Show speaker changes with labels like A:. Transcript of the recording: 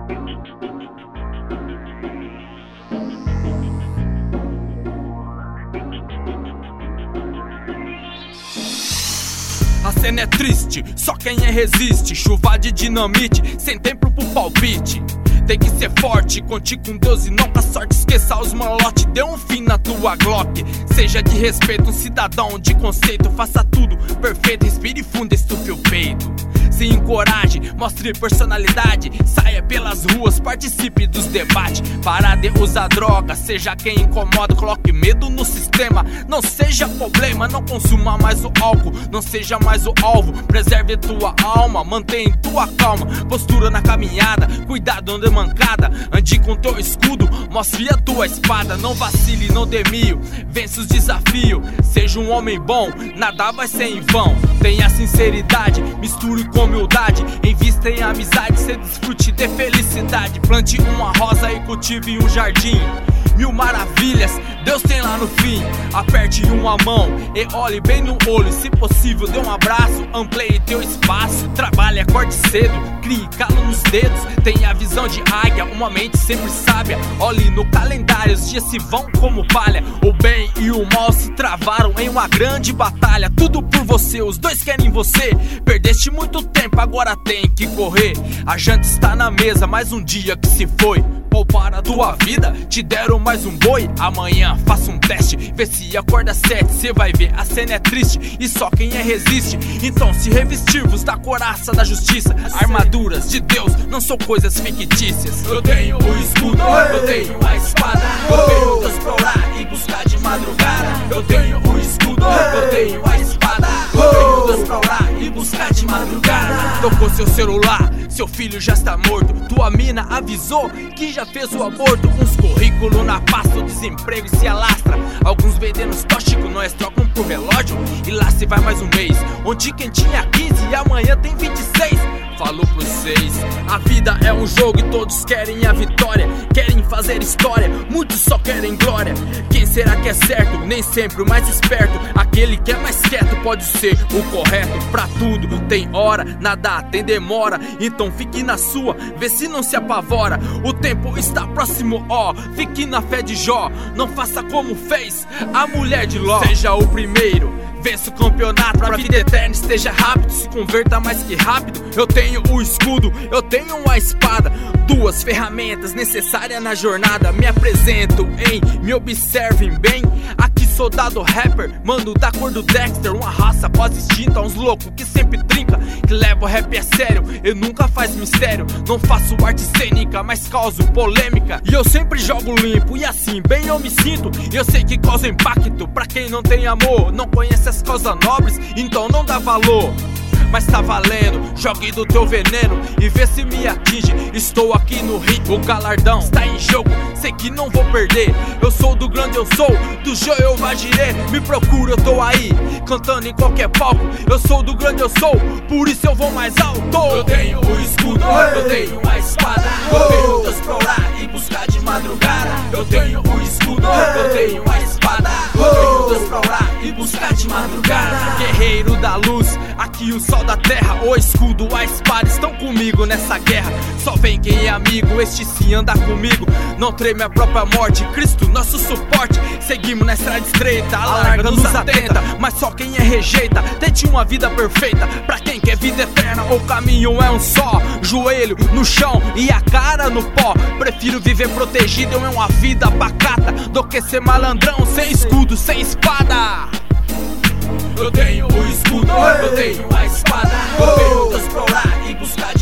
A: A cena é triste, só quem é resiste. Chuva de dinamite, sem tempo pro palpite. Tem que ser forte, conte com Deus e não com a sorte. Esqueça os malote, dê um fim na tua Glock. Seja de respeito, um cidadão de conceito. Faça tudo perfeito, respire fundo, estufe o peito. Se encoraje, mostre personalidade. Saia pelas ruas, participe dos debates. Para de usar droga, seja quem incomoda. Coloque medo no sistema, não seja problema. Não consuma mais o álcool, não seja mais o alvo. Preserve tua alma, mantenha tua calma. Postura na caminhada, cuidado onde mancada. Ande com teu escudo, mostre a tua espada. Não vacile, não dê mio, vence os desafios. Seja um homem bom, nada vai ser em vão. Tenha sinceridade, misture com humildade. Invista em amizade, cê desfrute de felicidade. Plante uma rosa e cultive um jardim. 1000 maravilhas, Deus tem lá no fim. Aperte uma mão e olhe bem no olho. Se possível, dê um abraço, amplie teu espaço. Trabalhe, acorde cedo, crie calo nos dedos. Tenha a visão de águia, uma mente sempre sábia. Olhe no calendário, os dias se vão como palha. O bem e o mal se travaram em uma grande batalha. Tudo por você, os dois querem você. Perdeste muito tempo, agora tem que correr. A janta está na mesa, mais um dia que se foi. Poupar a tua vida, te deram mais um boi. Amanhã faça um teste, vê se acorda 7. Cê vai ver, a cena é triste e só quem é resiste. Então se revestir-vos da couraça da justiça. Armaduras de Deus não são coisas fictícias. Eu tenho o escudo, eu tenho a espada. Eu tenho Deus pra orar e buscar de madrugada. Eu tenho o escudo, eu tenho a espada. Eu tenho Deus pra orar e buscar de madrugada. Tocou seu celular, seu filho já está morto. Tua mina avisou que já fez o aborto. Uns currículos na pasta, o desemprego se alastra. Alguns vendendo os tóxicos, nós trocam por relógio. E lá se vai mais um mês, onde quem tinha 15 e amanhã tem 26. Falou pros 6, a vida é um jogo e todos querem a vitória. Querem fazer história, muitos só querem glória. Quem será que é certo? Nem sempre o mais esperto. Aquele que é mais quieto pode ser o correto. Pra tudo tem hora, nada tem demora. Então fique na sua, vê se não se apavora. O tempo está próximo, ó, fique na fé de Jó. Não faça como fez a mulher de Ló. Seja o primeiro, vença o campeonato. Pra vida eterna esteja rápido, se converta mais que rápido. Eu tenho o escudo, eu tenho a espada. Duas ferramentas necessárias na jornada. Me apresento, hein, me observem bem. Aqui soldado rapper, mando da cor do Dexter. Uma raça quase extinta, uns loucos que sempre trinca. Que leva o rap a sério, eu nunca faz mistério. Não faço arte cênica, mas causo polêmica. E eu sempre jogo limpo, e assim bem eu me sinto. E eu sei que causa impacto pra quem não tem amor. Não conhece as causas nobres, então não dá valor. Mas tá valendo, jogue do teu veneno e vê se me atinge. Estou aqui no ringue, o galardão está em jogo, sei que não vou perder. Eu sou do grande, eu sou do Jeová Jireh. Me procura, eu tô aí, cantando em qualquer palco. Eu sou do grande, eu sou, por isso eu vou mais alto. Eu tenho o escudo, eu tenho a espada. Eu tenho Deus pra orar e buscar de madrugada. Eu tenho o escudo, eu tenho a espada. Eu tenho Deus pra orar e buscar de madrugada. Guerreiro da luz, aqui o sol da terra. O escudo, a espada estão comigo nessa guerra. Só vem quem é amigo, este se anda comigo. Não treme a própria morte, Cristo nosso suporte. Seguimos na estrada estreita, a larga nos atenta. Mas só quem é rejeita, tente uma vida perfeita. Pra quem quer vida eterna, o caminho é um só. Joelho no chão e a cara no pó. Prefiro viver protegido em uma vida pacata do que ser malandrão, sem escudo, sem espada. Eu tenho o escudo, eu tenho a espada. Eu tenho Deus pra orar e buscar de